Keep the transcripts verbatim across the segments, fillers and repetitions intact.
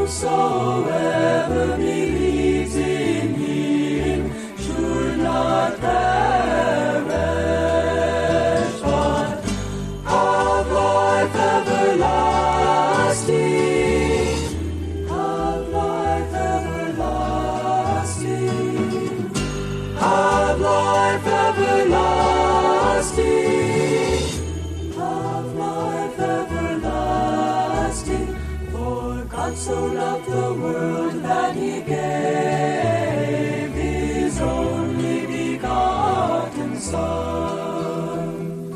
Whosoever believes in him should not perish, but have life everlasting. Have life everlasting. Have life everlasting. Have life everlasting. For God so loved the world that he gave his only begotten Son.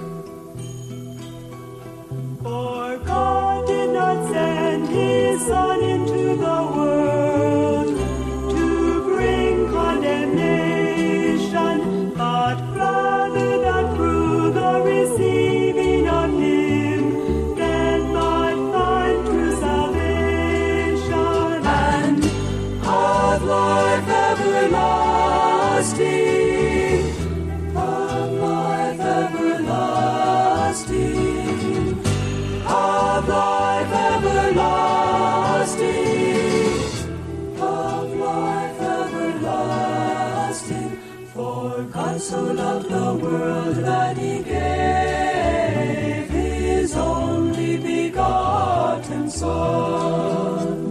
For God did not send his Son into the world to bring condemnation, but rather that through the receiving of him men might find true salvation and have life everlasting. Have life everlasting. Have life everlasting. Have life everlasting. For God so loved the world that he gave his only begotten Son.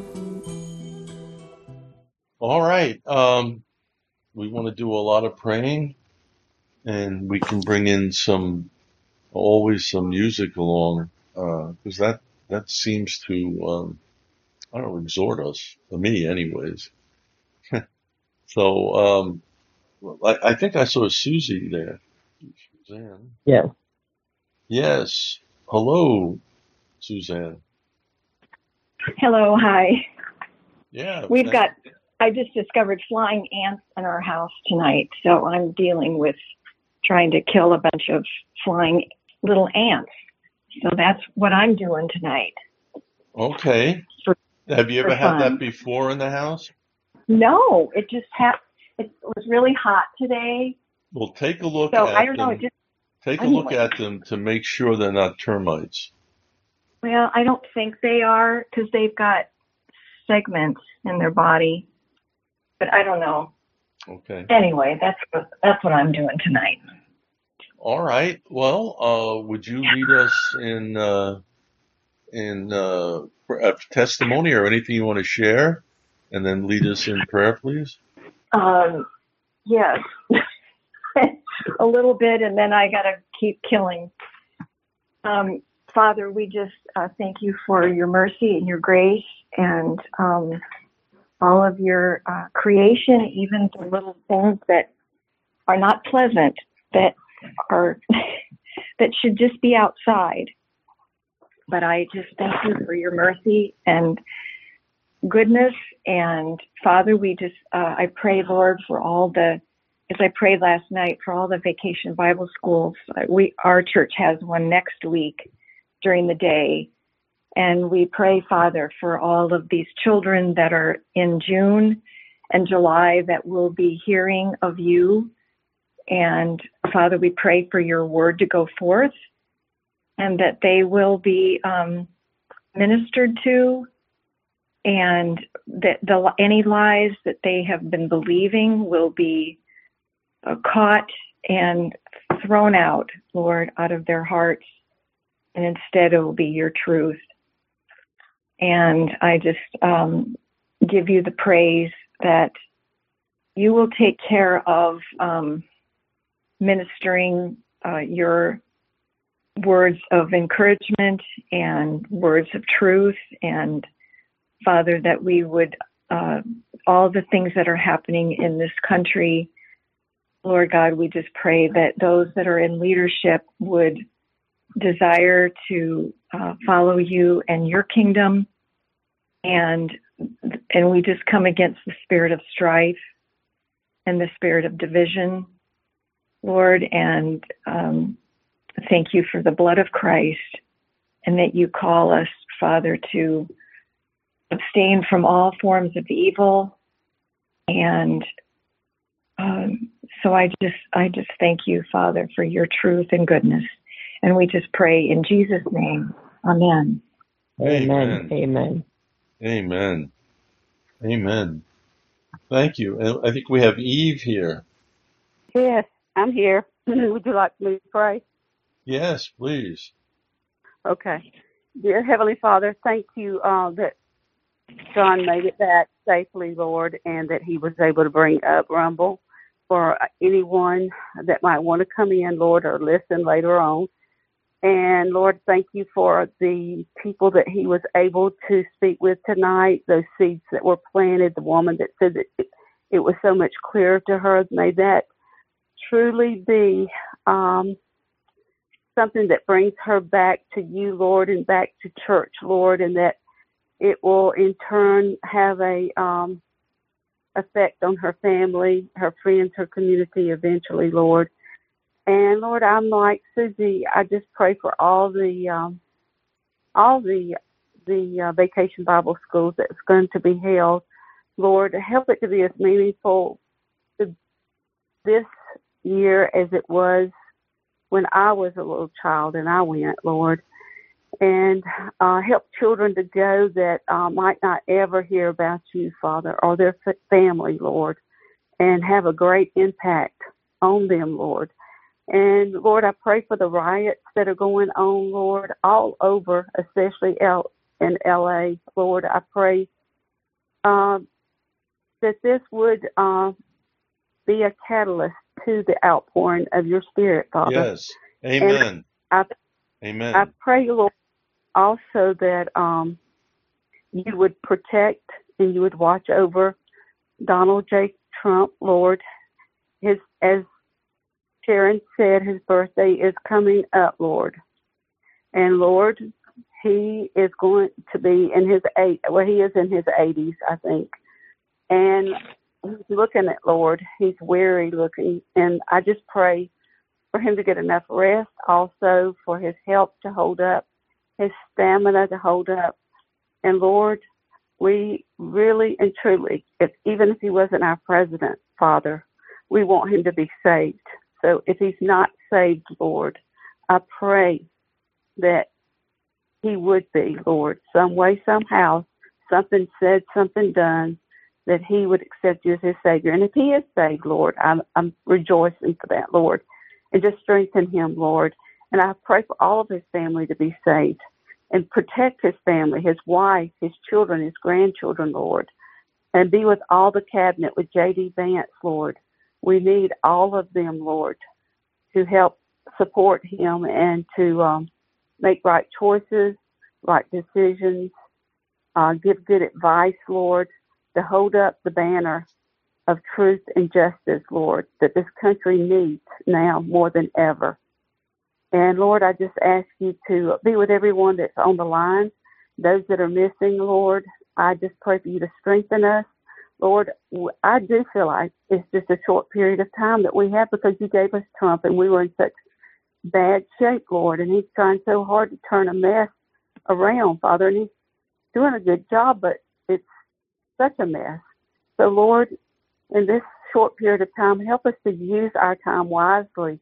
All right. Um, we want to do a lot of praying, and we can bring in some, always some music along, because that, that seems to, um, I don't know, exhort us, for me anyways. So, um, I, I think I saw Susie there. Suzanne. Yes. Yes. Hello, Suzanne. Hello, hi. Yeah. We've thank- got, I just discovered flying ants in our house tonight, so I'm dealing with trying to kill a bunch of flying little ants. So that's what I'm doing tonight. Okay. For, Have you ever for had fun. that before in the house? No, it just happened. It was really hot today. Well, take a look So at I don't them. know, it just, Take a anyway. look at them to make sure they're not termites. Well, I don't think they are because they've got segments in their body, but I don't know. Okay. Anyway, that's what, that's what I'm doing tonight. All right. Well, uh, would you lead us in uh, in uh, a testimony or anything you want to share, and then lead us in prayer, please? Um, yes, a little bit, and then I got to keep killing. Um, Father, we just uh, thank you for your mercy and your grace and um, all of your uh, creation, even the little things that are not pleasant, that are that should just be outside. But I just thank you for your mercy and goodness. And Father, we just, uh, I pray, Lord, for all the, as I prayed last night, for all the vacation Bible schools. We, our church has one next week during the day. And we pray, Father, for all of these children that are in June and July that will be hearing of you. And Father, we pray for your word to go forth and that they will be um, ministered to, and that the, any lies that they have been believing will be uh, caught and thrown out, Lord, out of their hearts, and instead it will be your truth. And I just um, give you the praise that you will take care of um, ministering uh, your words of encouragement and words of truth. And Father, that we would, uh, all the things that are happening in this country, Lord God, we just pray that those that are in leadership would desire to uh, follow you and your kingdom. And and we just come against the spirit of strife and the spirit of division, Lord, and um, thank you for the blood of Christ, and that you call us, Father, to abstain from all forms of evil. And um, so I just I just thank you, Father, for your truth and goodness. And we just pray in Jesus' name. Amen. Amen. Amen. Amen. Amen. Amen. Thank you. And I think we have Eve here. Yes, I'm here. Would you like me to pray? Yes, please. Okay. Dear Heavenly Father, thank you uh, that John made it back safely, Lord, and that he was able to bring up Rumble for anyone that might want to come in, Lord, or listen later on. And Lord, thank you for the people that he was able to speak with tonight, those seeds that were planted, the woman that said that it, it was so much clearer to her. May that truly be um, something that brings her back to you, Lord, and back to church, Lord, and that it will in turn have a um, effect on her family, her friends, her community eventually, Lord. And Lord, I'm like Susie. I just pray for all the um, all the the uh, vacation Bible schools that's going to be held. Lord, help it to be as meaningful to this year as it was when I was a little child and I went, Lord. And uh, help children to go that uh, might not ever hear about you, Father, or their family, Lord, and have a great impact on them, Lord. And Lord, I pray for the riots that are going on, Lord, all over, especially out in L A. Lord, I pray uh, that this would uh, be a catalyst to the outpouring of your Spirit, Father. Yes. Amen. And I, Amen. I pray, Lord, also that um, you would protect and you would watch over Donald J. Trump, Lord. His, as Sharon said, his birthday is coming up, Lord. And Lord, he is going to be in his eight. Well, he is in his eighties, I think. And he's looking at Lord. He's weary looking, and I just pray for him to get enough rest. Also, for his health to hold up, his stamina to hold up. And Lord, we really and truly, if even if he wasn't our president, Father, we want him to be saved. So if he's not saved, Lord, I pray that he would be, Lord, some way, somehow, something said, something done, that he would accept you as his Savior. And if he is saved, Lord, I'm, I'm rejoicing for that, Lord, and just strengthen him, Lord. And I pray for all of his family to be saved and protect his family, his wife, his children, his grandchildren, Lord, and be with all the cabinet with J D Vance, Lord. We need all of them, Lord, to help support him and to um, make right choices, right decisions, uh, give good advice, Lord, to hold up the banner of truth and justice, Lord, that this country needs now more than ever. And, Lord, I just ask you to be with everyone that's on the line, those that are missing, Lord. I just pray for you to strengthen us. Lord, I do feel like it's just a short period of time that we have because you gave us Trump and we were in such bad shape, Lord, and he's trying so hard to turn a mess around, Father, and he's doing a good job, but it's such a mess. So, Lord, in this short period of time, help us to use our time wisely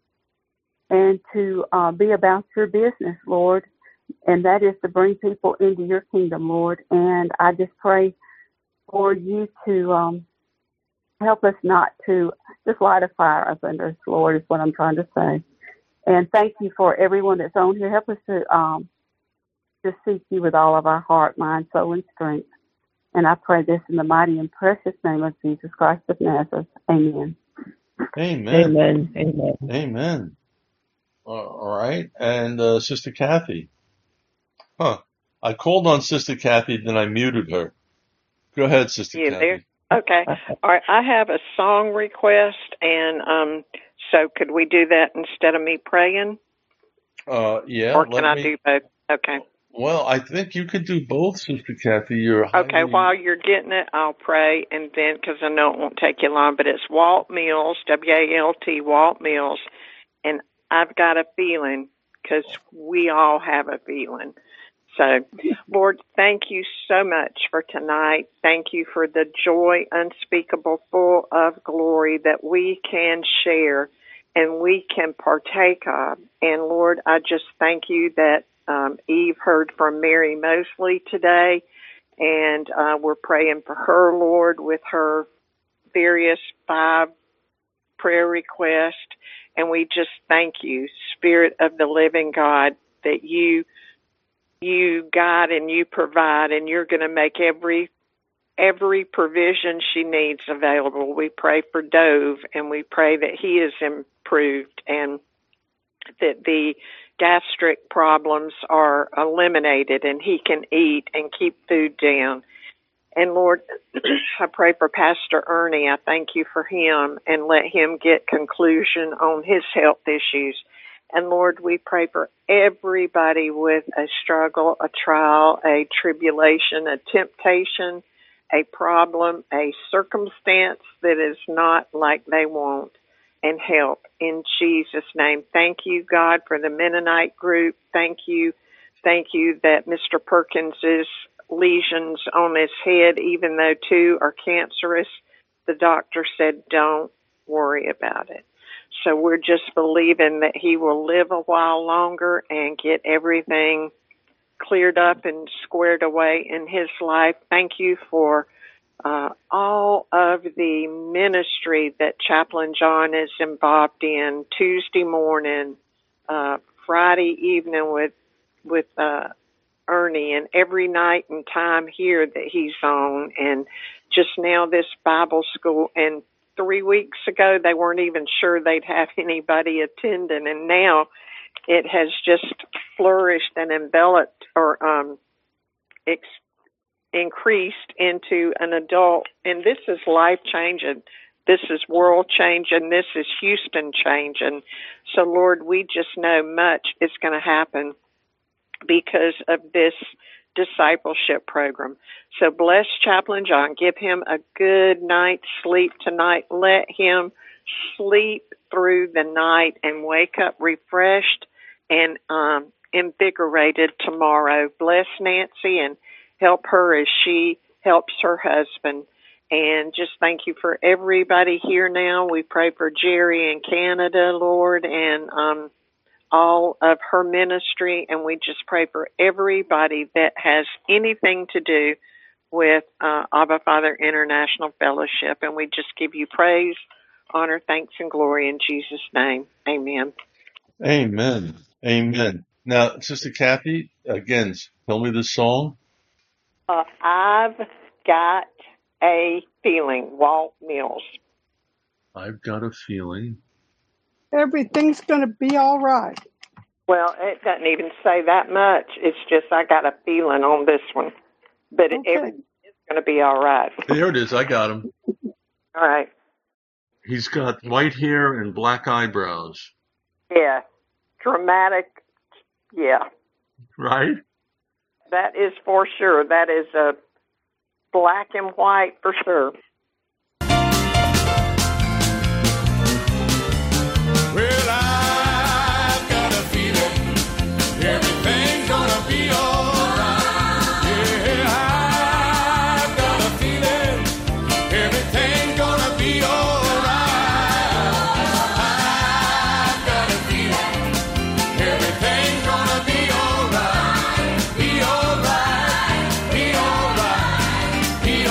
and to uh, be about your business, Lord, and that is to bring people into your kingdom, Lord. And I just pray for you to um, help us not to just light a fire up under us, Lord, is what I'm trying to say. And thank you for everyone that's on here. Help us to um, just seek you with all of our heart, mind, soul, and strength. And I pray this in the mighty and precious name of Jesus Christ of Nazareth. Amen. Amen. Amen. Amen. Amen. All right. And uh, Sister Kathy. Huh. I called on Sister Kathy, then I muted her. Go ahead, Sister Yeah, there. Kathy. Okay. All right. I have a song request, and um, so could we do that instead of me praying? Uh, yeah. Or can let I me, do both? Okay. Well, I think you could do both, Sister Kathy. You're highly... Okay. While you're getting it, I'll pray, and then, because I know it won't take you long, but it's Walt Mills, W A L T, Walt Mills, and I've got a feeling, because we all have a feeling. So, Lord, thank you so much for tonight. Thank you for the joy unspeakable, full of glory that we can share and we can partake of. And, Lord, I just thank you that um, Eve heard from Mary Mosley today, And uh, we're praying for her, Lord, with her various five prayer requests. And we just thank you, Spirit of the living God, that you you guide and you provide, and you're going to make every every provision she needs available. We pray for Dove, and we pray that he is improved and that the gastric problems are eliminated and he can eat and keep food down. And Lord, I pray for Pastor Ernie. I thank you for him, and let him get conclusion on his health issues. And Lord, we pray for everybody with a struggle, a trial, a tribulation, a temptation, a problem, a circumstance that is not like they want, and help in Jesus' name. Thank you, God, for the Mennonite group. Thank you. Thank you that Mister Perkins's lesions on his head, even though two are cancerous, the doctor said, don't worry about it. So we're just believing that he will live a while longer and get everything cleared up and squared away in his life. Thank you for uh, all of the ministry that Chaplain John is involved in, Tuesday morning, uh, Friday evening with with uh, Ernie, and every night and time here that he's on, and just now this Bible school. And three weeks ago, they weren't even sure they'd have anybody attending, and now it has just flourished and enveloped or um, ex- increased into an adult. And this is life-changing. This is world-changing. This is Houston-changing. So, Lord, we just know much is going to happen because of this discipleship program. So bless Chaplain John. Give him a good night's sleep tonight. Let him sleep through the night and wake up refreshed and um, invigorated tomorrow. Bless Nancy and help her as she helps her husband. And just thank you for everybody here now. We pray for Jerry in Canada, Lord, and um, all of her ministry, and we just pray for everybody that has anything to do with uh, Abba Father International Fellowship, and we just give you praise, honor, thanks, and glory in Jesus' name. Amen. Amen. Amen. Now, Sister Kathy, again, tell me the song. Uh, I've got a feeling, Walt Mills. I've got a feeling. Everything's going to be all right. Well, it doesn't even say that much. It's just I got a feeling on this one. But Okay. it, it's going to be all right. There it is. I got him. All right. He's got white hair and black eyebrows. Yeah. Dramatic. Yeah. Right? That is for sure. That is a black and white for sure. Well, I've got a feeling everything's gonna be alright. Yeah, I've got a feeling everything's gonna be alright. I've got a feeling everything's gonna be alright. Be alright. Be alright. Be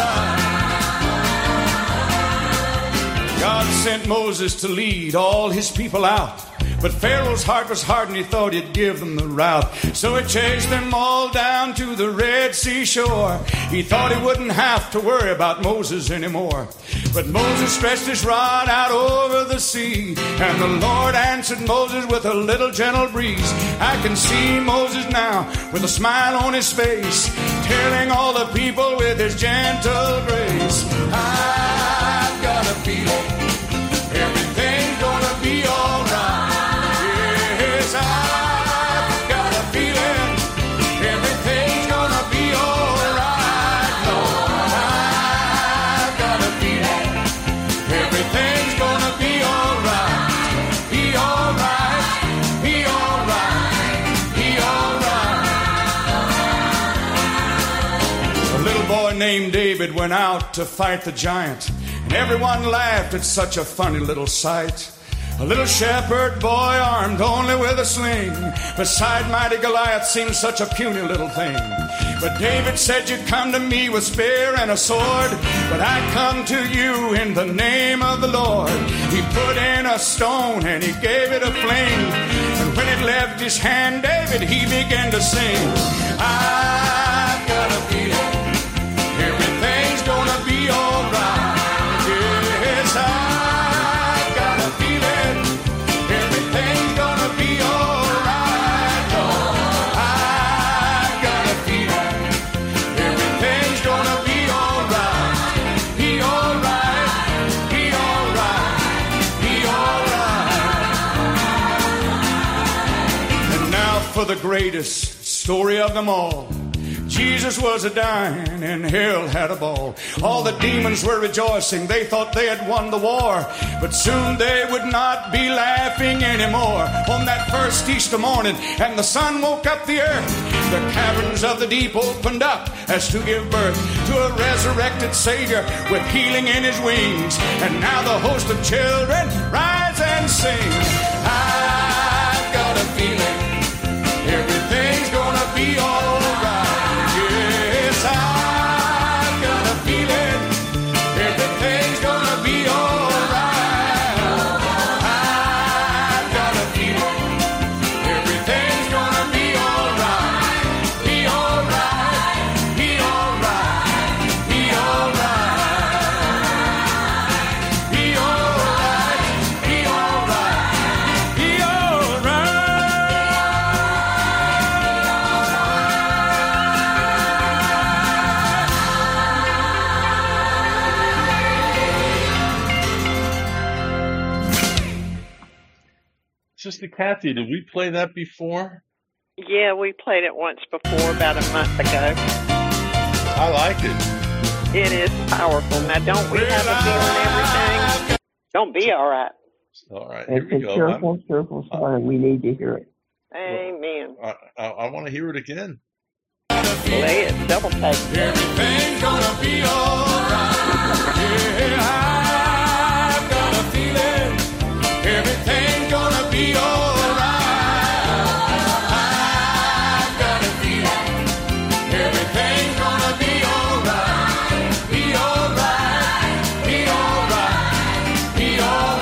alright. God sent Moses to lead all his people out. But Pharaoh's heart was hard and he thought he'd give them the route. So he chased them all down to the Red Sea shore. He thought he wouldn't have to worry about Moses anymore. But Moses stretched his rod out over the sea, and the Lord answered Moses with a little gentle breeze. I can see Moses now with a smile on his face, telling all the people with his gentle grace. I've got a feeling everything's gonna be alright. Yes, I've got a feeling everything's gonna be alright. Lord, I've got a feeling everything's gonna be alright. Be alright. Be alright. Be alright. A little boy named David went out to fight the giant, and everyone laughed at such a funny little sight. A little shepherd boy armed only with a sling beside mighty Goliath seemed such a puny little thing. But David said, you come to me with spear and a sword, but I come to you in the name of the Lord. He put in a stone and he gave it a fling, and when it left his hand, David, he began to sing. I've got a feeling everything's gonna be all right. Yes, I've got a feeling everything's gonna be all right. Oh, I've got a feeling everything's gonna be all right. Be all right, be all right, be all right. And now for the greatest story of them all. Jesus was a-dying and hell had a ball. All the demons were rejoicing. They thought they had won the war. But soon they would not be laughing anymore. On that first Easter morning, and the sun woke up the earth, the caverns of the deep opened up as to give birth to a resurrected Savior with healing in his wings. And now the host of children rise and sing. I've got a feeling everything's gonna be all right. I've got a feeling everything's gonna be all right. I've got a feeling everything's gonna be all right. Be all right, be all right, be all right, be all right, be all right, be all right. Sister Kathy, did we play that before? Yeah, we played it once before, about a month ago. I like it. It is powerful. Now, don't we have a feeling everything? Don't be all right. All right, here It's we a go. cheerful, cheerful song, and we need to hear it. Amen. I, I, I want to hear it again. Play it, double take. Everything's gonna be alright. Yeah, I've got a feeling everything's gonna be alright. I've got a feeling everything's gonna be alright. Be alright. Be alright. Be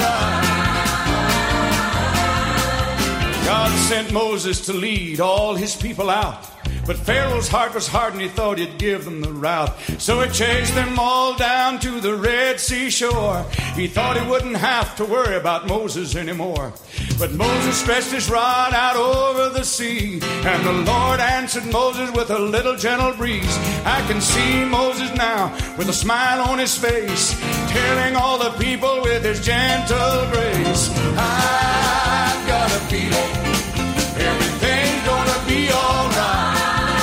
alright. God sent Moses to lead all his people out. But Pharaoh's heart was hard and he thought he'd give them the route. So he chased them all down to the Red Sea shore. He thought he wouldn't have to worry about Moses anymore. But Moses stretched his rod out over the sea, and the Lord answered Moses with a little gentle breeze. I can see Moses now with a smile on his face, telling all the people with his gentle grace, I've got a feeling everything's gonna be alright.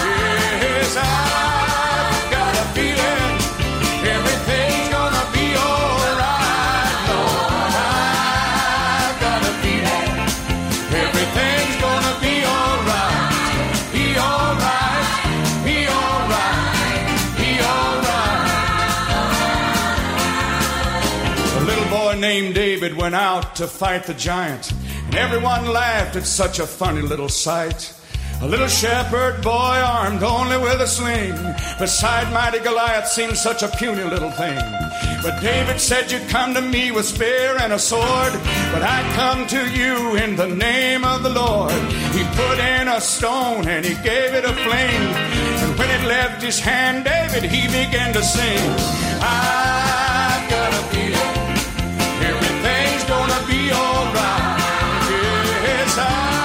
I've got a feeling everything's gonna be alright, Lord. I've got a feeling everything's gonna be alright. Be alright, be alright, be alright. A little boy named David went out to fight the giant, and everyone laughed at such a funny little sight. A little shepherd boy armed only with a sling beside mighty Goliath seemed such a puny little thing. But David said, you come to me with spear and a sword, but I come to you in the name of the Lord. He put in a stone and he gave it a fling, and when it left his hand, David, he began to sing. I've got a feeling everything's gonna be alright. Yes, I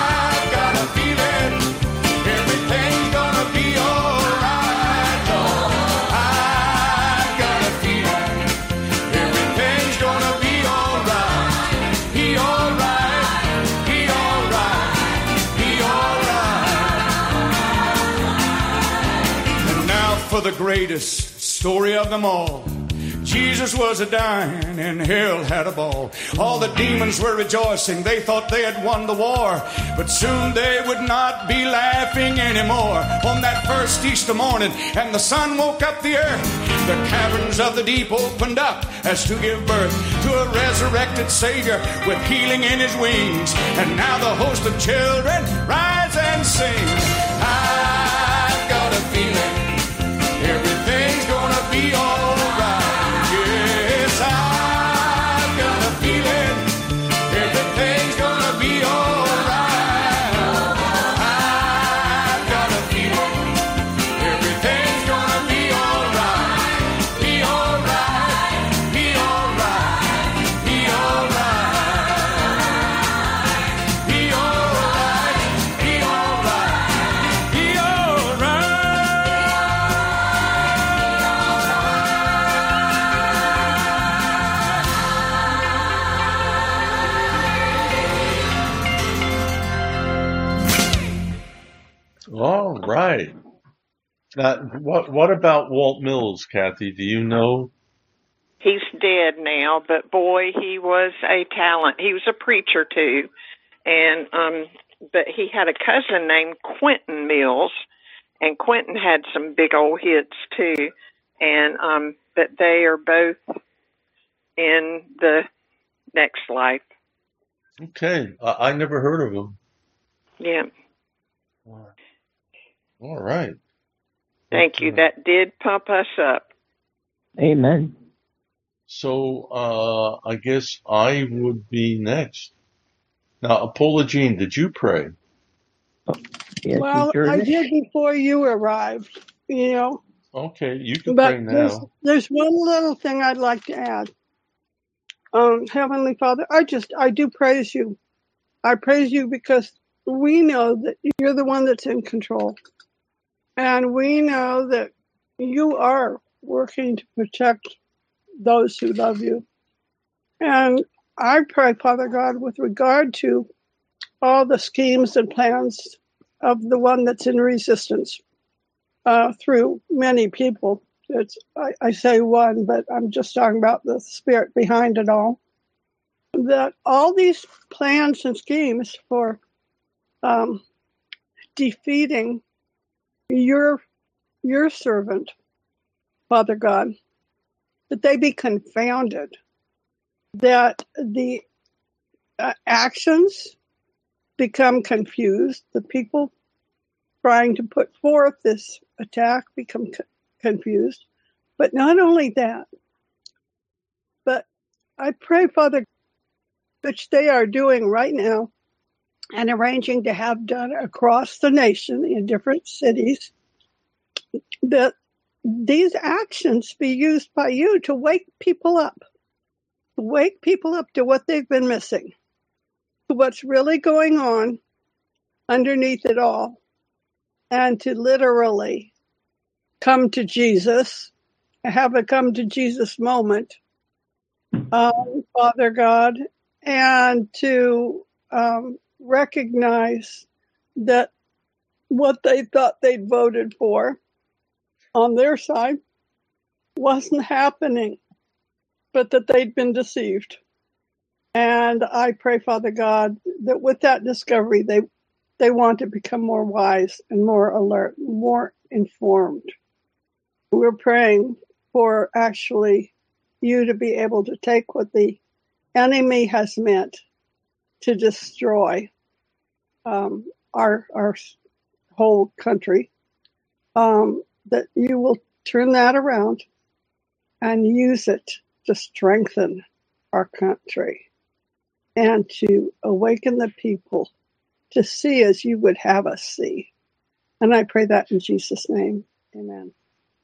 for the greatest story of them all. Jesus was a-dying and hell had a ball. All the demons were rejoicing. They thought they had won the war. But soon they would not be laughing anymore. On that first Easter morning, and the sun woke up the earth, the caverns of the deep opened up as to give birth to a resurrected Savior with healing in his wings. And now the host of children rise and sing. I've got a feeling Now, what what about Walt Mills, Kathy? Do you know? He's dead now, but boy, he was a talent. He was a preacher too, and um, but he had a cousin named Quentin Mills, and Quentin had some big old hits too, and um, but they are both in the next life. Okay, I, I never heard of him. Yeah. All right. Thank you. That did pump us up. Amen. So uh, I guess I would be next. Now, Paula Jean, did you pray? Yes, Well, you sure I did. did before you arrived, you know. Okay, you can But pray there's now. there's one little thing I'd like to add. Um, Heavenly Father, I just I do praise you. I praise you because we know that you're the one that's in control. And we know that you are working to protect those who love you. And I pray, Father God, with regard to all the schemes and plans of the one that's in resistance uh, through many people. It's, I, I say one, but I'm just talking about the spirit behind it all. That all these plans and schemes for um, defeating your your servant, Father God, that they be confounded, that the uh, actions become confused, the people trying to put forth this attack become co- confused. But not only that, but I pray, Father, which they are doing right now and arranging to have done across the nation in different cities, that these actions be used by you to wake people up, wake people up to what they've been missing, to what's really going on underneath it all, and to literally come to Jesus, have a come to Jesus moment, um, Father God, and to um, recognize that what they thought they'd voted for on their side wasn't happening, but that they'd been deceived. And I pray, Father God, that with that discovery, they they want to become more wise and more alert, more informed. We're praying for actually you to be able to take what the enemy has meant to destroy um, our our whole country, um, that you will turn that around and use it to strengthen our country and to awaken the people to see as you would have us see. And I pray that in Jesus' name. Amen.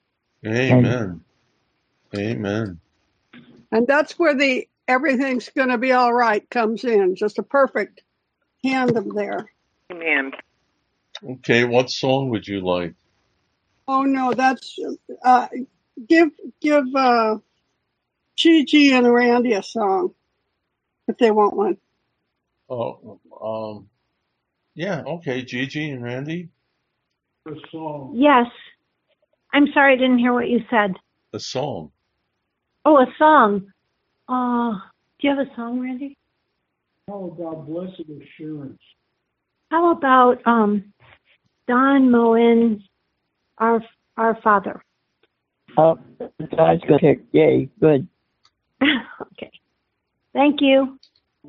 Amen. Amen. And that's where the everything's going to be all right comes in. Just a perfect tandem there. Amen. Okay, what song would you like? Oh, no, that's, uh, give, give, uh, Gigi and Randy a song if they want one. Oh, um, yeah, okay, Gigi and Randy. A song. Yes. I'm sorry, I didn't hear what you said. A song. Oh, a song. Uh, do you have a song, Randy? How about Blessed Assurance? How about um, Don Moen, our our Father? Oh, that's good. Yay, good. Okay. Thank you.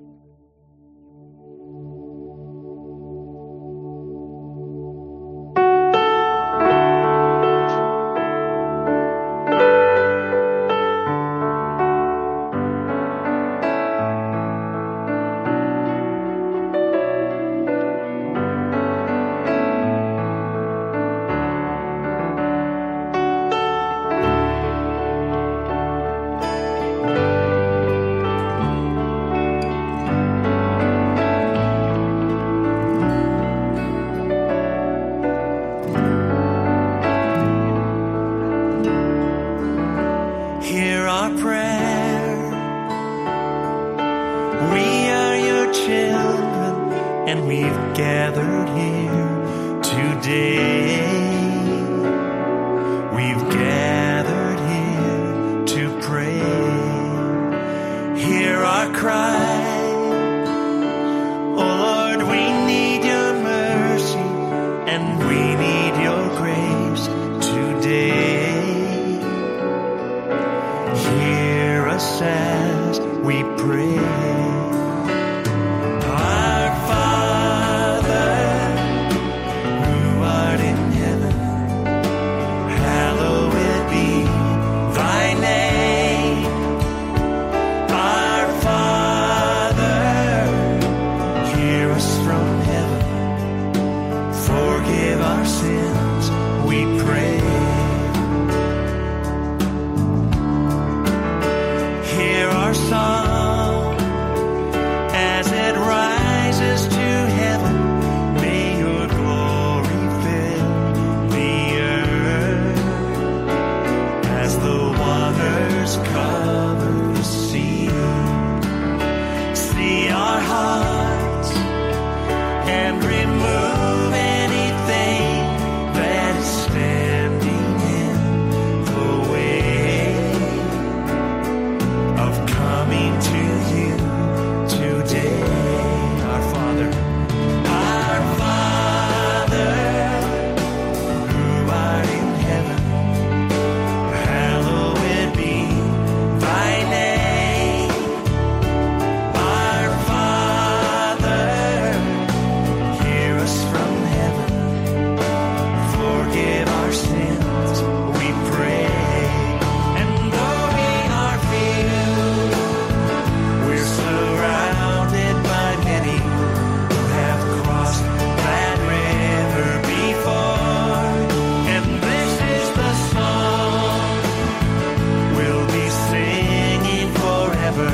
Hear our prayer. We are your children, and we've gathered here today us as we pray. Our Father, who art in heaven, hallowed be thy name. Our Father, hear us from heaven, forgive our sins, we pray. Hear our song as it rises to heaven. May your glory fill the earth as the waters cover the sea. See our hearts and remove anything that is standing in the way of coming to you today. Our Father, our Father, who art in heaven, hallowed be thy name. Our Father, hear us from heaven, forgive our sins, we pray. And though we are few, we're surrounded by many who have crossed that river before. And this is the song we'll be singing forever.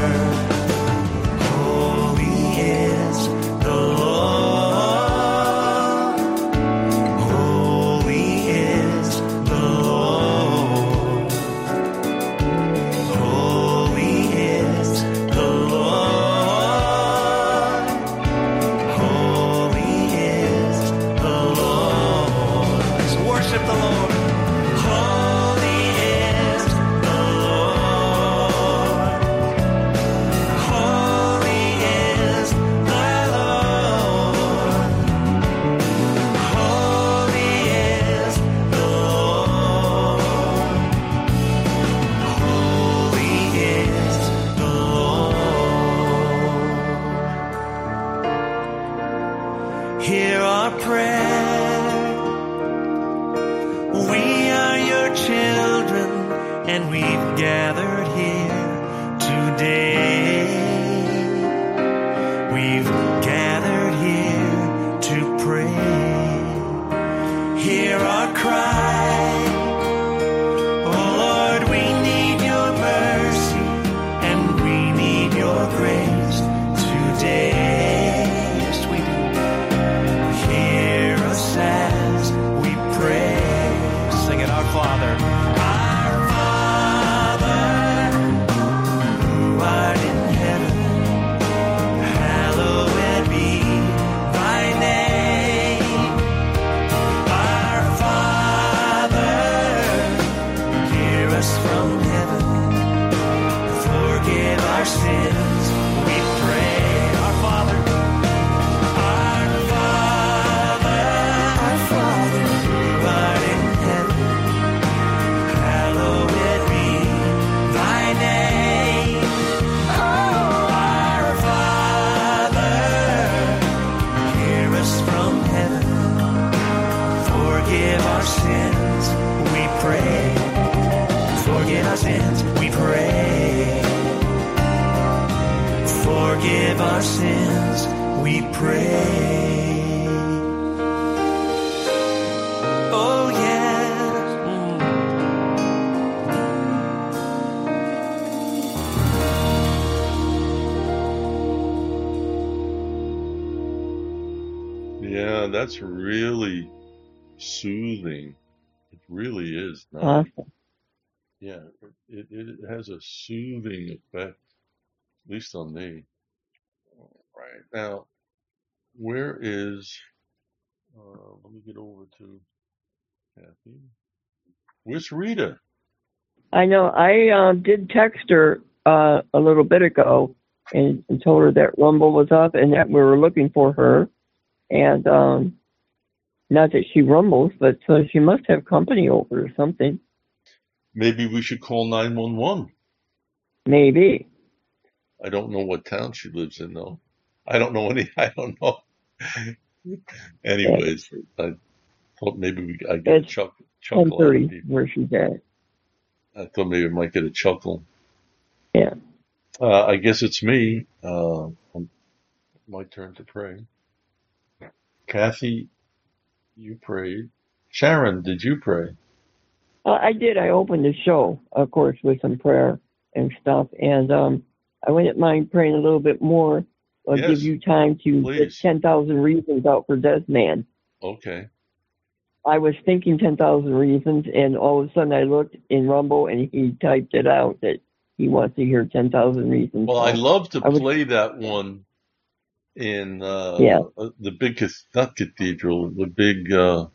Holy is the Lord. Holy is the Lord. Holy is the Lord. Holy is the Lord. Let's worship the Lord. Holy is the Lord. Holy is the Lord. Holy is the Lord. Holy is the Lord. Hear our prayer. We are your children, and we've gathered here today. We've gathered here to pray. Hear our cry. Oh Lord, we need your mercy, and we need your grace today. Yes, we do. Hear us as we pray. Sing it, our Father. Our Father, who art in heaven, hallowed be thy name. Our Father, hear us from heaven, forgive our sins, we pray. Our Father, our Father, our Father, who art in heaven, hallowed be thy name. Oh, our Father, hear us from heaven, forgive our sins, we pray. Forgive our sins, we pray. Forgive our sins, we pray. Oh, yes. Yeah, that's really soothing. It really is nice. Awesome. Yeah, it, it has a soothing effect, at least on me. Right now, where is, uh, let me get over to Kathy. Where's Rita? I know. I uh, did text her uh, a little bit ago and, and told her that Rumble was up and that we were looking for her. And um, not that she rumbles, but uh, she must have company over or something. Maybe we should call nine one one. Maybe. I don't know what town she lives in, though. I don't know any. I don't know. Anyways, I thought maybe we I get a It's chuck, ten chuckle out of thirty people. where she's at. I thought maybe I might get a chuckle. Yeah. Uh, I guess it's me. Uh, my turn to pray. Kathy, you prayed. Sharon, did you pray? Uh, I did. I opened the show, of course, with some prayer and stuff. And um, I wouldn't mind praying a little bit more. I'll Yes, give you time to get please. ten thousand reasons out for Desmond. Okay. I was thinking ten thousand reasons, and all of a sudden I looked in Rumble, and he typed it out that he wants to hear ten thousand reasons. Well, I So love to I would, play that one in yeah, uh, the big, cath- not cathedral, the big, uh,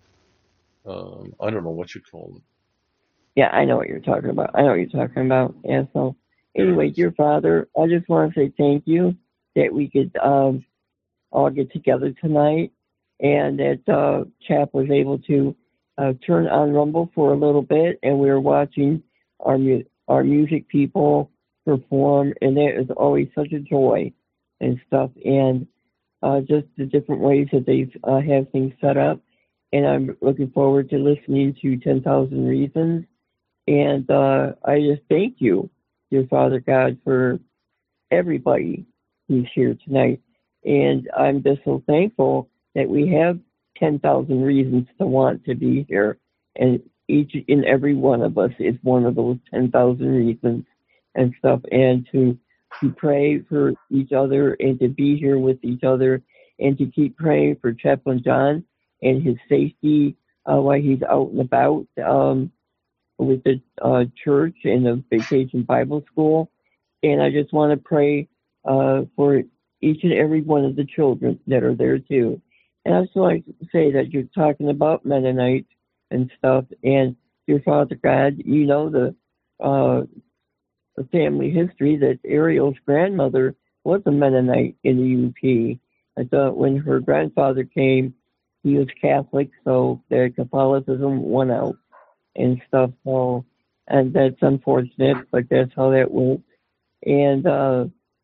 uh, I don't know what you call it. yeah, I know what you're talking about. I know what you're talking about. Yeah, so There it anyway, is. dear Father, I just want to say thank you that we could um, all get together tonight, and that uh, Chap was able to uh, turn on Rumble for a little bit, and we were watching our mu- our music people perform, and that is always such a joy and stuff, and uh, just the different ways that they uh, have things set up. And I'm looking forward to listening to ten thousand Reasons. And uh, I just thank you, dear Father God, for everybody who's here tonight. And I'm just so thankful that we have ten thousand reasons to want to be here. And each and every one of us is one of those ten thousand reasons and stuff. And to, to pray for each other and to be here with each other and to keep praying for Chaplain John and his safety uh, while he's out and about um, with the uh, church and the Vacation Bible School. And I just want to pray uh, for each and every one of the children that are there too. And I just like to say that you're talking about Mennonites and stuff, and dear Father God, you know the, uh, the family history that Ariel's grandmother was a Mennonite in the U P. I thought when her grandfather came, he was Catholic, so their Catholicism won out and stuff. So, and that's unfortunate, but that's how that works. And uh,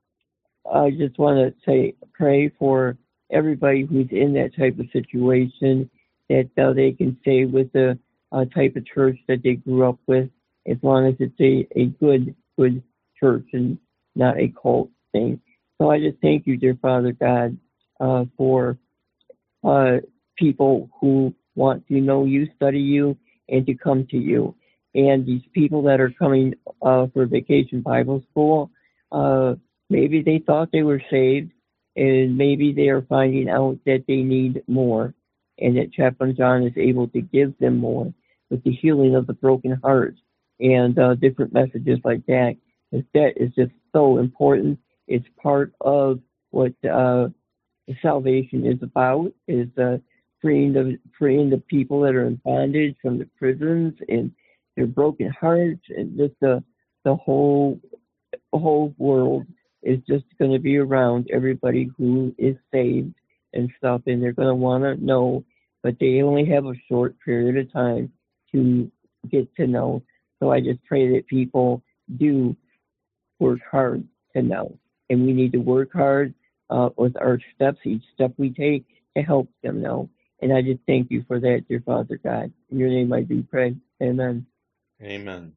I just want to say, pray for everybody who's in that type of situation, that uh, they can stay with the uh, type of church that they grew up with, as long as it's a, a good, good church and not a cult thing. So I just thank you, dear Father God, uh, for uh, people who want to know you, study you, and to come to you. And these people that are coming uh, for Vacation Bible School, uh, maybe they thought they were saved, and maybe they are finding out that they need more, and that Chaplain John is able to give them more with the healing of the broken heart and uh, different messages like that. That is just so important. It's part of what uh, salvation is about, is uh, freeing the freeing the people that are in bondage from the prisons and their broken hearts, and just the the whole whole world is just going to be around everybody who is saved and stuff, and they're going to want to know, but they only have a short period of time to get to know. So I just pray that people do work hard to know, and we need to work hard uh, with our steps, each step we take, to help them know. And I just thank you for that, dear Father God. In your name I do pray. Amen. Amen.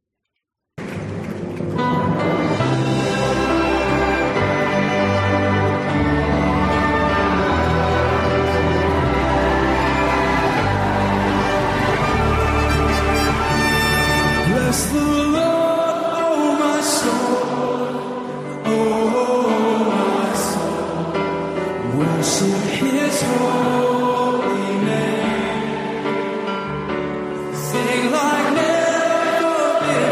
Bless the Lord, oh my soul, oh my soul, worship His holy name. Sing like never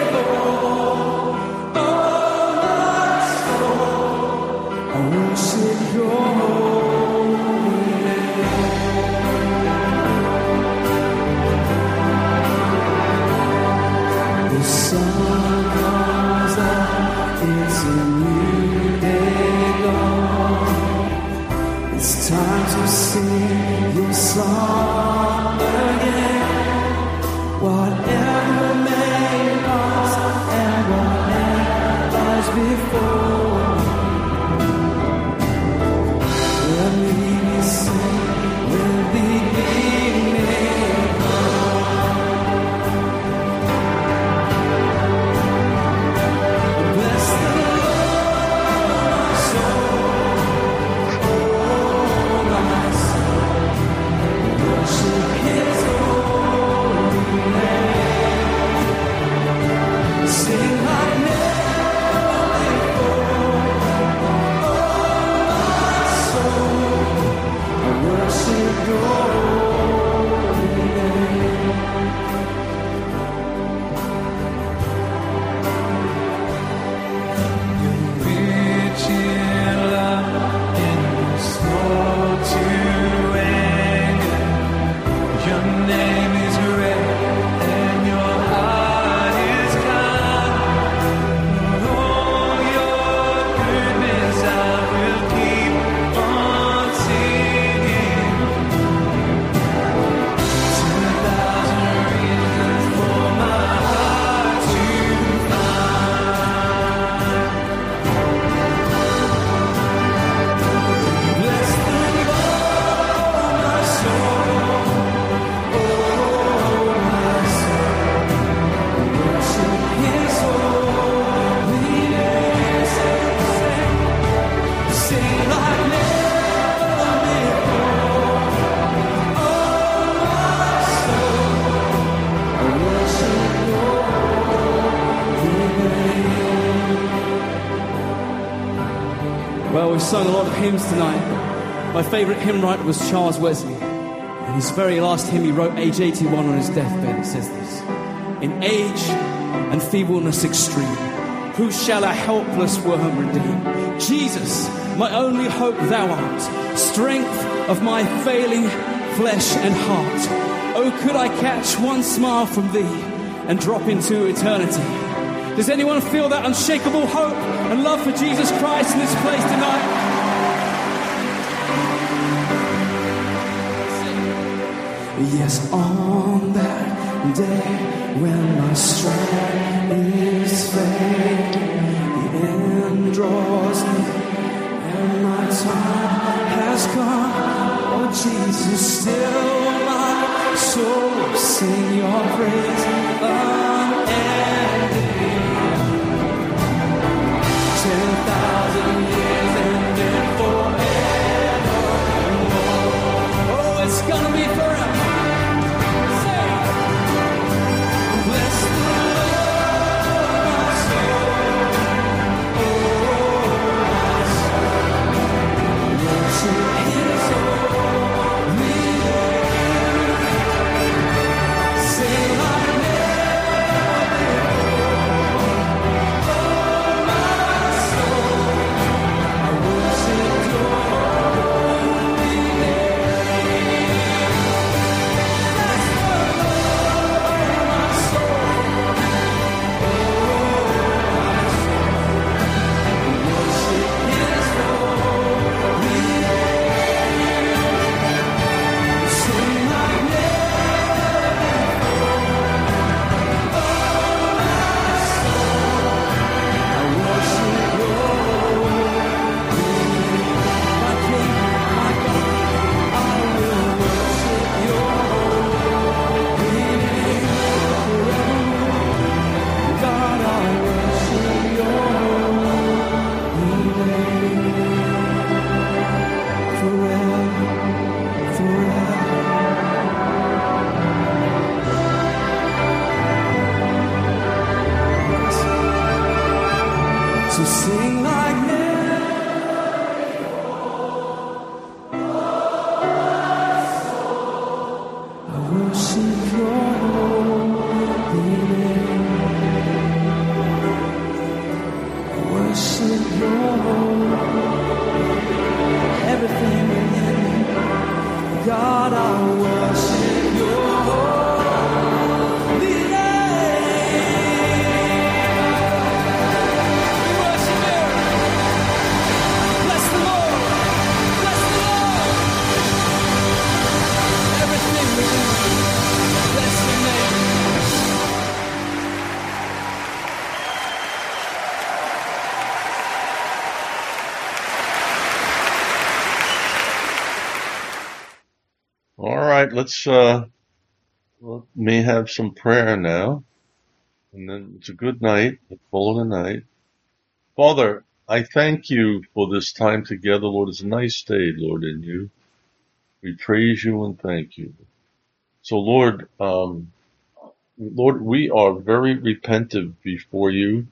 we've sung a lot of hymns tonight. My favourite hymn writer was Charles Wesley. And his very last hymn he wrote, age eighty-one, on his deathbed. It says this: in age and feebleness extreme, who shall a helpless worm redeem? Jesus, my only hope thou art, strength of my failing flesh and heart. Oh, could I catch one smile from thee and drop into eternity? Does anyone feel that unshakable hope and love for Jesus Christ in this place tonight? Yes, on that day when my strength is failing, the end draws near and my time has come. Oh, Jesus, still my soul will sing your praise unending. Ten thousand years and then forevermore. Oh, it's gonna be forever. Let's uh, let me have some prayer now, and then it's a good night, a full of the night. Father, I thank you for this time together, Lord. It's a nice day, Lord, in you. We praise you and thank you. So, Lord, um, Lord, we are very repentant before you.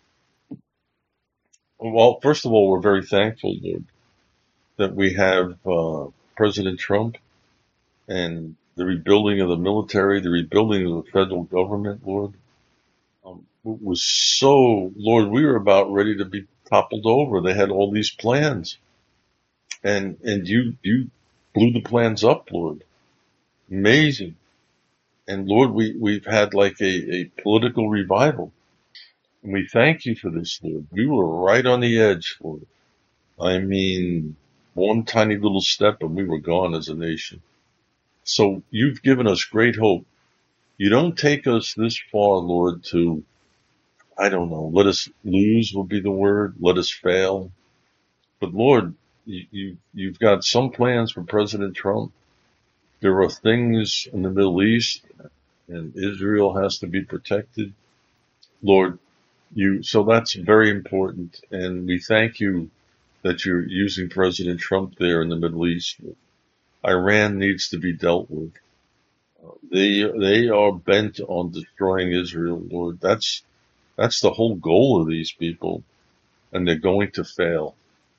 Well, first of all, we're very thankful, Lord, that we have uh, President Trump and the rebuilding of the military, the rebuilding of the federal government, Lord. Um, it was so, Lord, we were about ready to be toppled over. They had all these plans. And and you you blew the plans up, Lord. Amazing. And Lord, we, we've had like a, a political revival. And we thank you for this, Lord. We were right on the edge, Lord. I mean, one tiny little step and we were gone as a nation. So you've given us great hope. You don't take us this far, Lord, to, I don't know, let us lose would be the word, let us fail. But Lord, you, you, you've got some plans for President Trump. There are things in the Middle East, and Israel has to be protected. Lord, you, so that's very important. And we thank you that you're using President Trump there in the Middle East. Iran needs to be dealt with. Uh, they they are bent on destroying Israel, Lord. That's that's the whole goal of these people, and they're going to fail.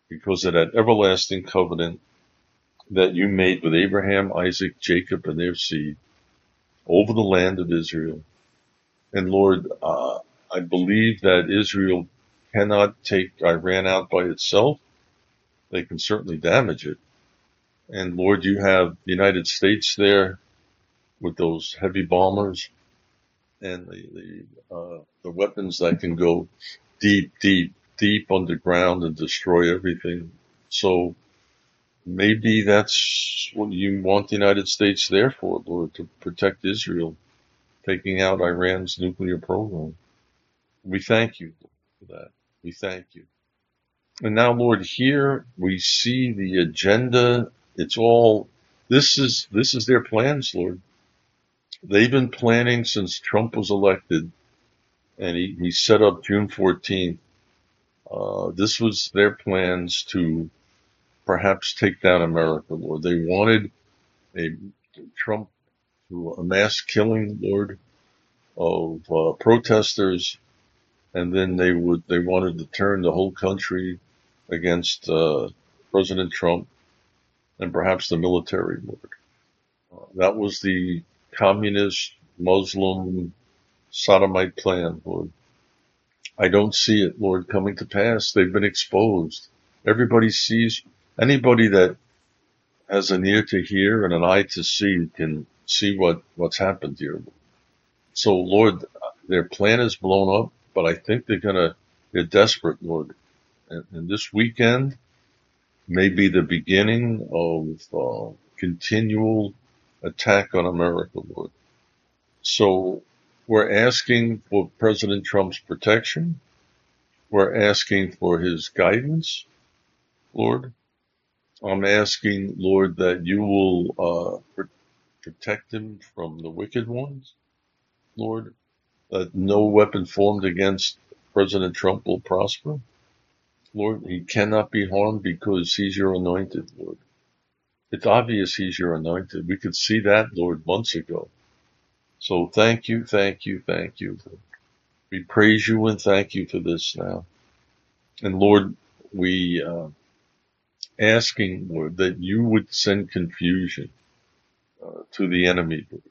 because of that everlasting covenant that you made with Abraham, Isaac, Jacob, and their seed over the land of Israel. And Lord, uh, I believe that Israel cannot take Iran out by itself. They can certainly damage it. And Lord, you have the United States there with those heavy bombers and the the, uh, the weapons that can go deep, deep, deep underground and destroy everything. So maybe that's what you want the United States there for, Lord, to protect Israel, taking out Iran's nuclear program. We thank you for that. We thank you. And now, Lord, here we see the agenda. It's all, this is, this is their plans, Lord. They've been planning since Trump was elected, and he, he set up June fourteenth. Uh, this was their plans to perhaps take down America, Lord. They wanted a Trump to a mass killing, Lord, of uh, protesters, and then they would they wanted to turn the whole country against uh, President Trump and perhaps the military, Lord. Uh, that was the communist, Muslim, sodomite plan, Lord. I don't see it, Lord, coming to pass. They've been exposed. Everybody sees, anybody that has an ear to hear and an eye to see can see what, what's happened here. So, Lord, their plan is blown up, but I think they're gonna, they're desperate, Lord. And, and this weekend may be the beginning of uh, continual attack on America, Lord. So we're asking for President Trump's protection. We're asking for his guidance, Lord. I'm asking, Lord, that you will uh, pr- protect him from the wicked ones, Lord, that no weapon formed against President Trump will prosper. Lord, he cannot be harmed because he's your anointed, Lord. It's obvious he's your anointed. We could see that, Lord, months ago. So thank you, thank you, thank you. We praise you and thank you for this now. And Lord, we uh, asking, Lord, that you would send confusion uh, to the enemy, Lord.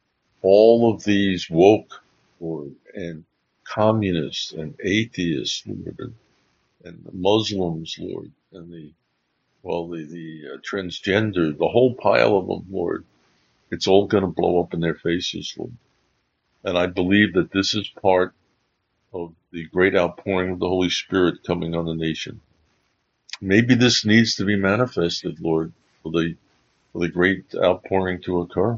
All of these woke, Lord, and communists and atheists, Lord, and, and the Muslims, Lord, and the Well, the, the uh, transgender, the whole pile of them, Lord, it's all going to blow up in their faces, Lord. And I believe that this is part of the great outpouring of the Holy Spirit coming on the nation. Maybe this needs to be manifested, Lord, for the, for the great outpouring to occur.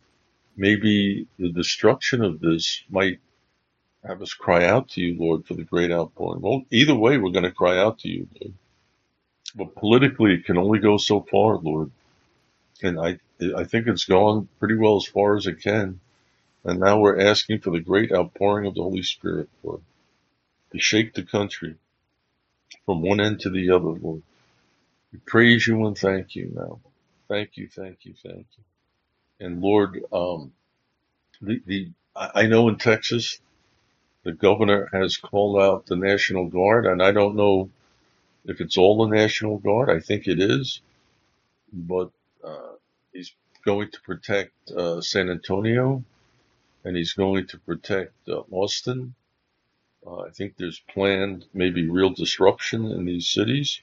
Maybe the destruction of this might have us cry out to you, Lord, for the great outpouring. Well, either way, we're going to cry out to you, Lord. But politically, it can only go so far, Lord. And I, I think it's gone pretty well as far as it can. And now we're asking for the great outpouring of the Holy Spirit, Lord, to shake the country from one end to the other, Lord. We praise you and thank you now. Thank you, thank you, thank you. And Lord, um, the, the, I know in Texas, the governor has called out the National Guard, and I don't know if it's all the National Guard. I think it is, but uh, he's going to protect uh, San Antonio, and he's going to protect uh, Austin. Uh, I think there's planned maybe real disruption in these cities,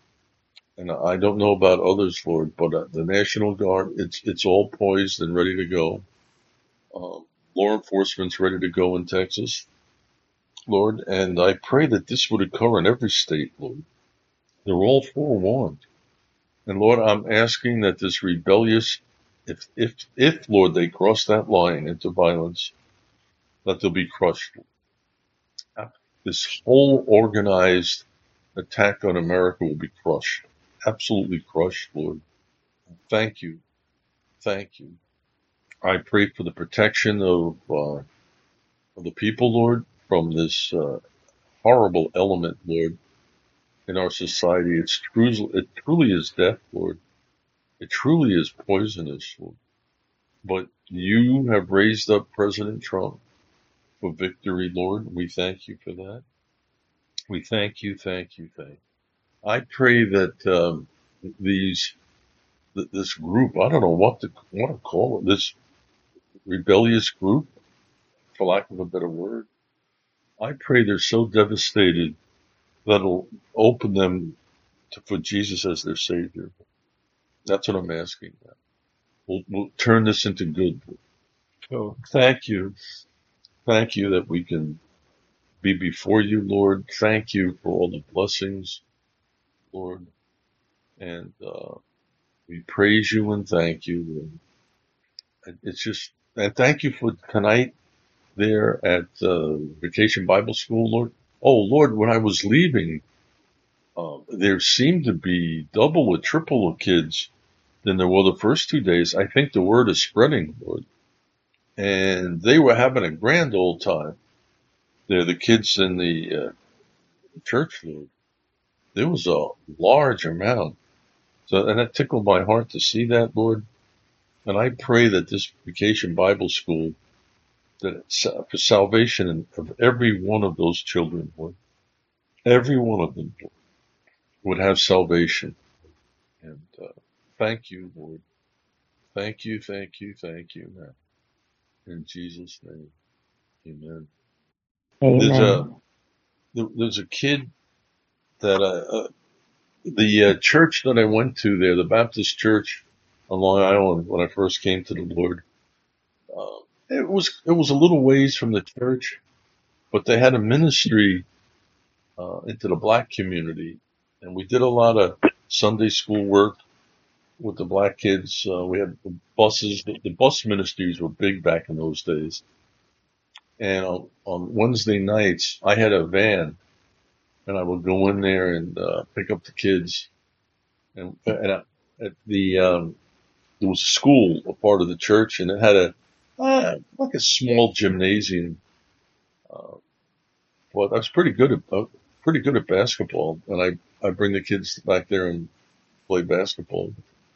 and I don't know about others, Lord, but uh, the National Guard, it's it's all poised and ready to go. Um, law enforcement's ready to go in Texas, Lord, and I pray that this would occur in every state, Lord. They're all forewarned. And Lord, I'm asking that this rebellious, if, if, if, Lord, they cross that line into violence, that they'll be crushed. This whole organized attack on America will be crushed. Absolutely crushed, Lord. Thank you. Thank you. I pray for the protection of, uh, of the people, Lord, from this, uh, horrible element, Lord, in our society. It's truly, it truly is death, Lord. It truly is poisonous, Lord. But you have raised up President Trump for victory, Lord. We thank you for that. We thank you, thank you, thank you. I pray that um, these th- this group, I don't know what to what to call it, this rebellious group, for lack of a better word. I pray they're so devastated that it'll open them to, for Jesus as their Savior. That's what I'm asking. We'll, we'll turn this into good. So thank you. Thank you that we can be before you, Lord. Thank you for all the blessings, Lord. And uh, we praise you and thank you. And it's just, and thank you for tonight there at uh, Vacation Bible School, Lord. Oh, Lord, when I was leaving, uh, there seemed to be double or triple of kids than there were the first two days. I think the word is spreading, Lord. And they were having a grand old time. They're the kids in the uh, church, Lord. There was a large amount. So, and it tickled my heart to see that, Lord. And I pray that this Vacation Bible School, that it's for salvation of every one of those children, Lord, every one of them Lord, would have salvation. And uh, thank you, Lord. Thank you, thank you, thank you. Now, in Jesus' name, amen. Amen. There's a there's a kid that I, uh, the uh, church that I went to there, the Baptist church on Long Island, when I first came to the Lord. Uh, it was it was a little ways from the church, but they had a ministry uh, into the black community, and we did a lot of Sunday school work with the black kids. Uh, we had buses. The, the bus ministries were big back in those days. And on, on Wednesday nights, I had a van, and I would go in there and uh, pick up the kids. And, and I, at the um, there was a school, a part of the church, and it had a uh, like a small gymnasium. Uh, but I was pretty good at uh, pretty good at basketball, and I I bring the kids back there and play basketball.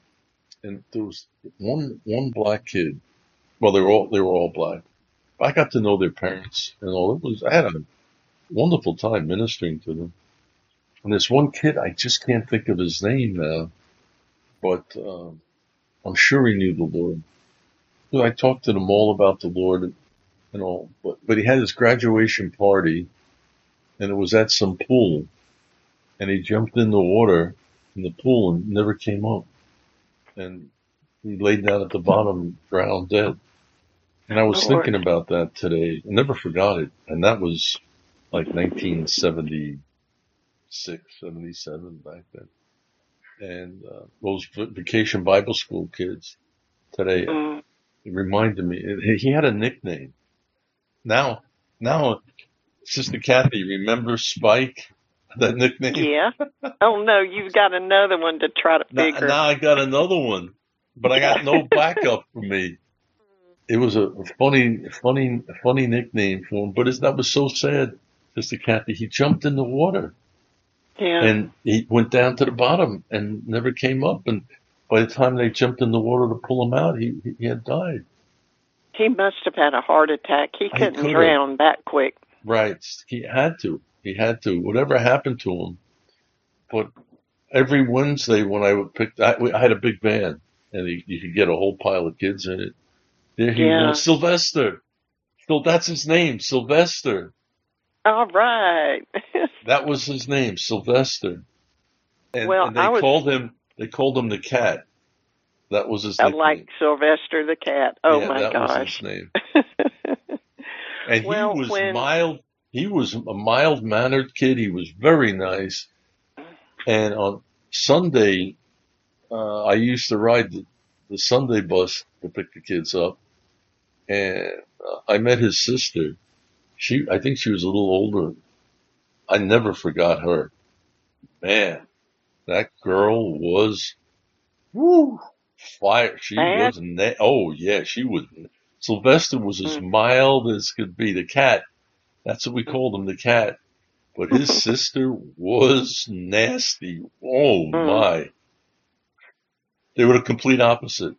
And there was one one black kid. Well, they were all they were all black. I got to know their parents and all. It was I had a wonderful time ministering to them. And this one kid, I just can't think of his name now, but um, I'm sure he knew the Lord. So I talked to them all about the Lord and, and all, but but he had his graduation party, and it was at some pool, and he jumped in the water in the pool and never came up, and he laid down at the bottom, drowned dead. And I was Lord. thinking about that today. I never forgot it, and that was like nineteen seventy-six, seventy-seven back then. And uh, those Vacation Bible School kids today, Mm. it reminded me. It, he had a nickname. Now, now, Sister Kathy, remember Spike? That nickname. Yeah. Oh no, you've got another one to try to Now, figure. now I got another one, but I got no backup for me. It was a funny, funny, funny nickname for him, but it's, that was so sad, Sister Kathy. He jumped in the water. Yeah. And he went down to the bottom and never came up. And by the time they jumped in the water to pull him out, he, he had died. He must have had a heart attack. He couldn't could've. drown that quick. Right. He had to. He had to. Whatever happened to him. But every Wednesday when I would pick, I, I had a big van, and he, you could get a whole pile of kids in it. There he Yeah. was, Sylvester. So that's his name, Sylvester. All right. That was his name, Sylvester. And, Well, and they I was- called him. They called him the Cat. That was his I nickname. like Sylvester the cat. Oh yeah, my that gosh. was his name. And Well, he was when- mild. He was a mild-mannered kid. He was very nice. And on Sunday, uh, I used to ride the, the Sunday bus to pick the kids up. And uh, I met his sister. She, I think she was a little older. I never forgot her. Man, that girl was, woo, fire. She Bad? was, na- oh yeah, she was. Sylvester was as Mm. mild as could be. The cat. That's what we called him, the cat. But his sister was nasty. Oh Mm. my. They were the complete opposite.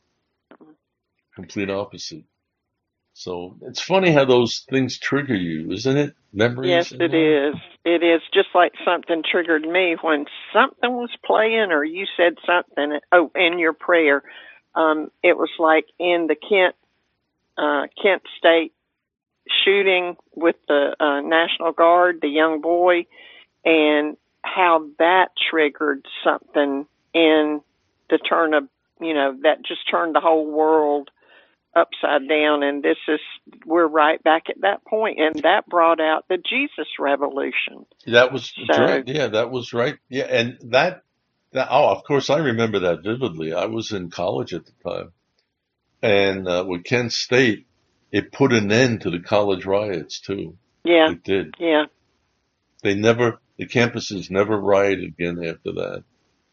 Complete opposite. So it's funny how those things trigger you, isn't it? Memories. Yes, and it all. is. It is just like something triggered me when something was playing or you said something. Oh, in your prayer, um, it was like in the Kent uh, Kent State shooting with the uh, National Guard, the young boy, and how that triggered something in the turn of, you know, that just turned the whole world upside down. And this is, we're right back at that point, and that brought out the Jesus Revolution. That was So, right. Yeah, that was right. Yeah, and that, that, oh, of course, I remember that vividly. I was in college at the time. And uh, with Kent State, it put an end to the college riots, too. yeah, It did. yeah, They never, the campuses never rioted again after that.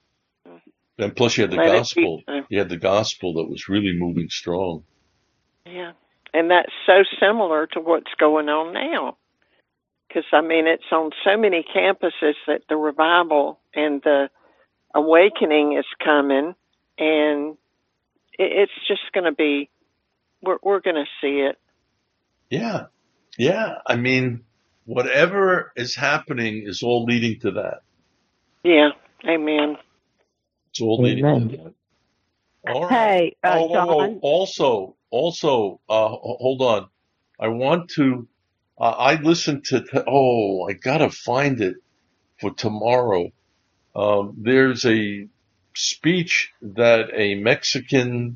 And plus you had the Let it be gospel. so. You had the gospel that was really moving strong. Yeah. And that's so similar to what's going on now. Because, I mean, it's on so many campuses that the revival and the awakening is coming. And it, it's just going to be, we're, we're going to see it. Yeah. Yeah. I mean, whatever is happening is all leading to that. Yeah. Amen. It's all leading Amen. to that. All right. Hey, uh, Oh, oh, oh, John. also, also, uh, ho- hold on. I want to, uh, I listened to, t- oh, I gotta find it for tomorrow. Um, there's a speech that a Mexican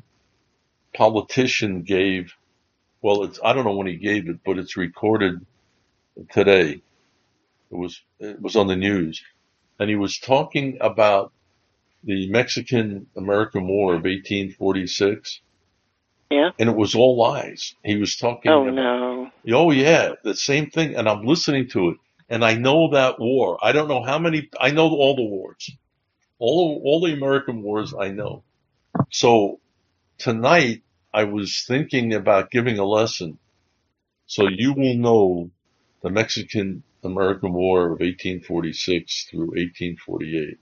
politician gave. Well, it's, I don't know when he gave it, but it's recorded today. It was, it was on the news. And he was talking about the Mexican-American War of eighteen forty-six. Yeah. And it was all lies. He was talking Oh, about, no. oh yeah, the same thing. And I'm listening to it. And I know that war. I don't know how many, I know all the wars. All, all the American wars I know. So tonight I was thinking about giving a lesson. So you will know the Mexican-American War of eighteen forty-six through eighteen forty-eight.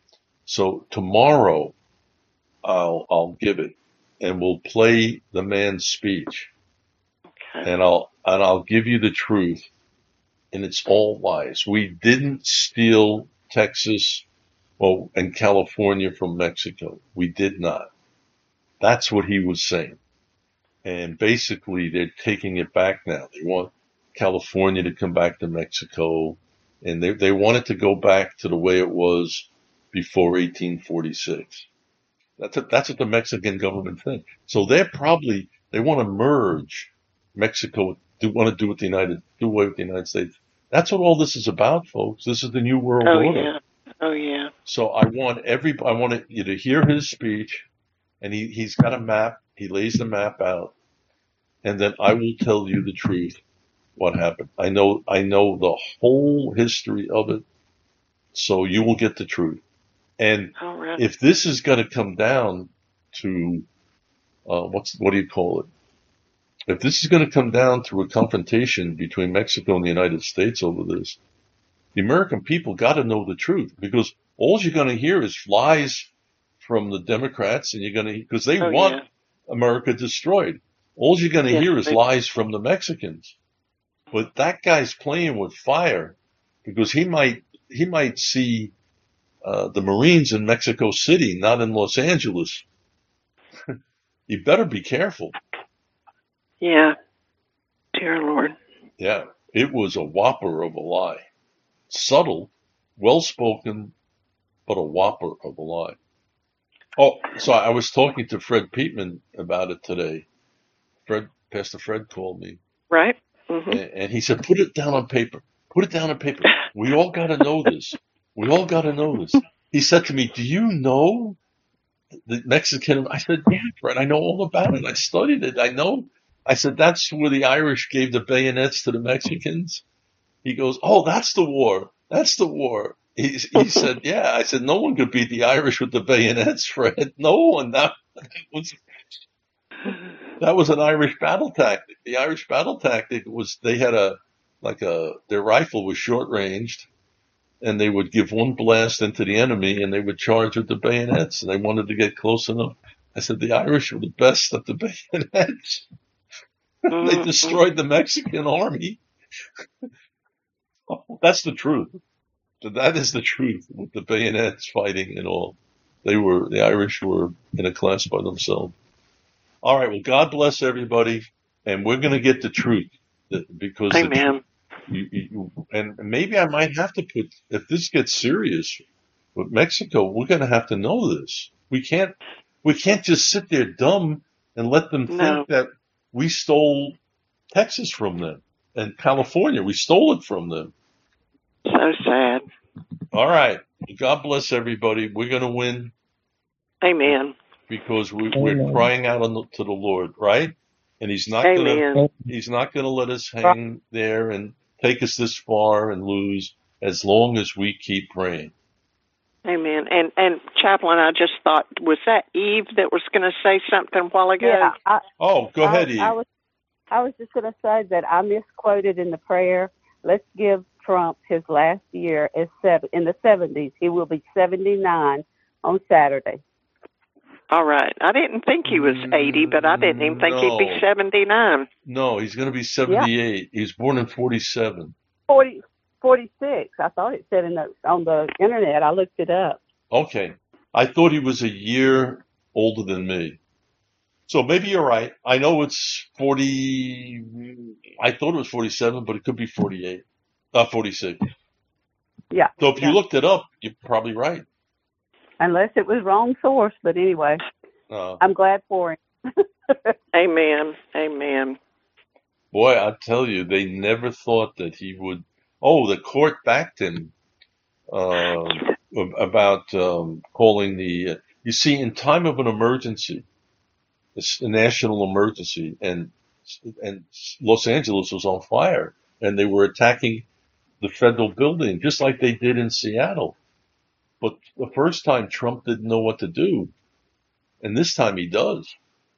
So tomorrow I'll, I'll give it and we'll play the man's speech Okay. and I'll, and I'll give you the truth. And it's all lies. We didn't steal Texas, well, and California from Mexico. We did not. That's what he was saying. And basically they're taking it back now. They want California to come back to Mexico and they, they want it to go back to the way it was before eighteen forty-six. That's a, that's what the Mexican government thinks. So they're probably, they want to merge Mexico, do want to do with the United, do away with the United States. That's what all this is about, folks. This is the new world Oh, order. yeah. Oh, yeah. So I want every, I want you to hear his speech and he, he's got a map. He lays the map out and then I will tell you the truth, what happened. I know, I know the whole history of it. So you will get the truth. And All right. if this is going to come down to, uh, what's, what do you call it? If this is going to come down to a confrontation between Mexico and the United States over this, the American people got to know the truth because all you're going to hear is lies from the Democrats and you're going to, because they Oh, want yeah. America destroyed. All you're going to Yes, hear is they- lies from the Mexicans. But that guy's playing with fire because he might, he might see, uh, the Marines in Mexico City, not in Los Angeles. You better be careful. Yeah. Dear Lord. Yeah, it was a whopper of a lie. Subtle, well-spoken, but a whopper of a lie. Oh, so I was talking to Fred Pietman about it today. Fred, Pastor Fred called me. Right? Mm-hmm. And, and he said, put it down on paper. Put it down on paper. We all got to know this. We all got to know this. He said to me, do you know the Mexican? I said, yeah, Fred, I know all about it. I studied it. I know. I said, that's where the Irish gave the bayonets to the Mexicans. He goes, oh, that's the war. That's the war. He, he said, yeah. I said, no one could beat the Irish with the bayonets, Fred. No one. That, that was, that was an Irish battle tactic. The Irish battle tactic was they had a, like a, their rifle was short ranged and they would give one blast into the enemy and they would charge with the bayonets and they wanted to get close enough. I said, the Irish were the best at the bayonets. They destroyed the Mexican army. Oh, That's the truth. That is the truth with the bayonets fighting and all. They were, the Irish were in a class by themselves. All right. Well, God bless everybody. And we're going to get the truth because, Amen. the, you, you, and maybe I might have to put, if this gets serious with Mexico, we're going to have to know this. We can't, we can't just sit there dumb and let them think No. that we stole Texas from them and California. We stole it from them. So sad. All right. God bless everybody. We're going to win Amen. because we, we're Amen. crying out on the, to the Lord, right? And he's not going to, Amen. he's not going to let us hang there and take us this far and lose as long as we keep praying. Amen. And and Chaplain, I just thought, was that Eve that was going to say something a while ago? Yeah, I, Oh, go I, ahead, Eve. I was I was just going to say that I misquoted in the prayer. Let's give Trump his last year is seven, in the seventies. He will be seventy-nine on Saturday. All right. I didn't think he was eighty, but I didn't even think he'd be No. seventy-nine. No, he's going to be seventy-eight. He was born in forty-seven. forty, forty-six. I thought it said in the, on the internet. I looked it up. Okay. I thought he was a year older than me. So maybe you're right. I know it's forty. I thought it was forty-seven, but it could be forty-eight. Uh, forty-six. Yeah. So if you yeah. looked it up, you're probably right. Unless it was wrong source, but anyway, Uh, I'm glad for him. Amen. Amen. boy, I tell you, they never thought that he would. Oh, the court backed him uh, about um, calling the. You see, in time of an emergency, it's a national emergency, and and Los Angeles was on fire, and they were attacking the federal building just like they did in Seattle. But the first time Trump didn't know what to do, and this time he does.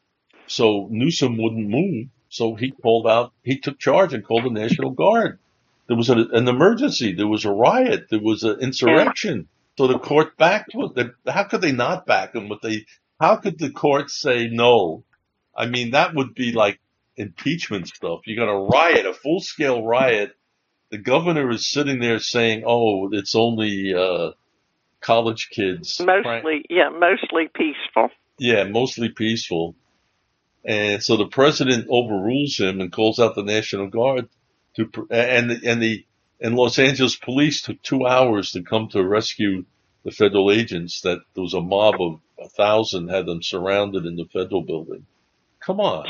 So Newsom wouldn't move, so he called out. He took charge and called the National Guard. There was a, an emergency. There was a riot. There was an insurrection. So the court backed him. How could they not back him? But they, how could the court say no? I mean, that would be like impeachment stuff. You got a riot, a full-scale riot. The governor is sitting there saying, "Oh, it's only uh, college kids." Mostly, yeah, mostly peaceful. Yeah, mostly peaceful. And so the president overrules him and calls out the National Guard to, and the, and the, and Los Angeles police took two hours to come to rescue the federal agents. That there was a mob of a thousand had them surrounded in the federal building. Come on.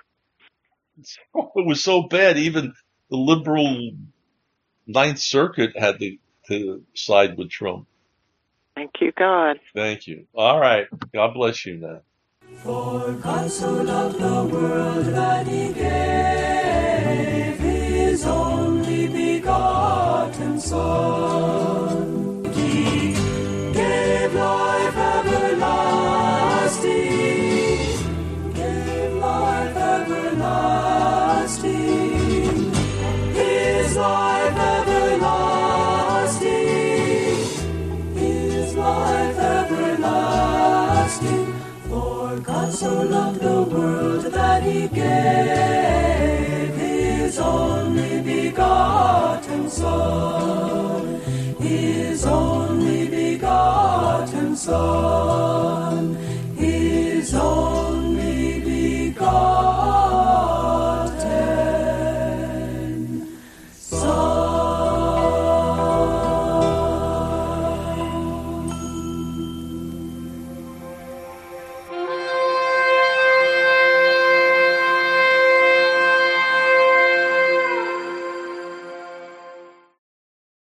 It was so bad. Even the liberal Ninth Circuit had to, to side with Trump. Thank you, God. Thank you. All right. God bless you now. For God so loved the world that he gave his only begotten Son. He gave life everlasting, gave life everlasting, his life everlasting, his life everlasting. For God so loved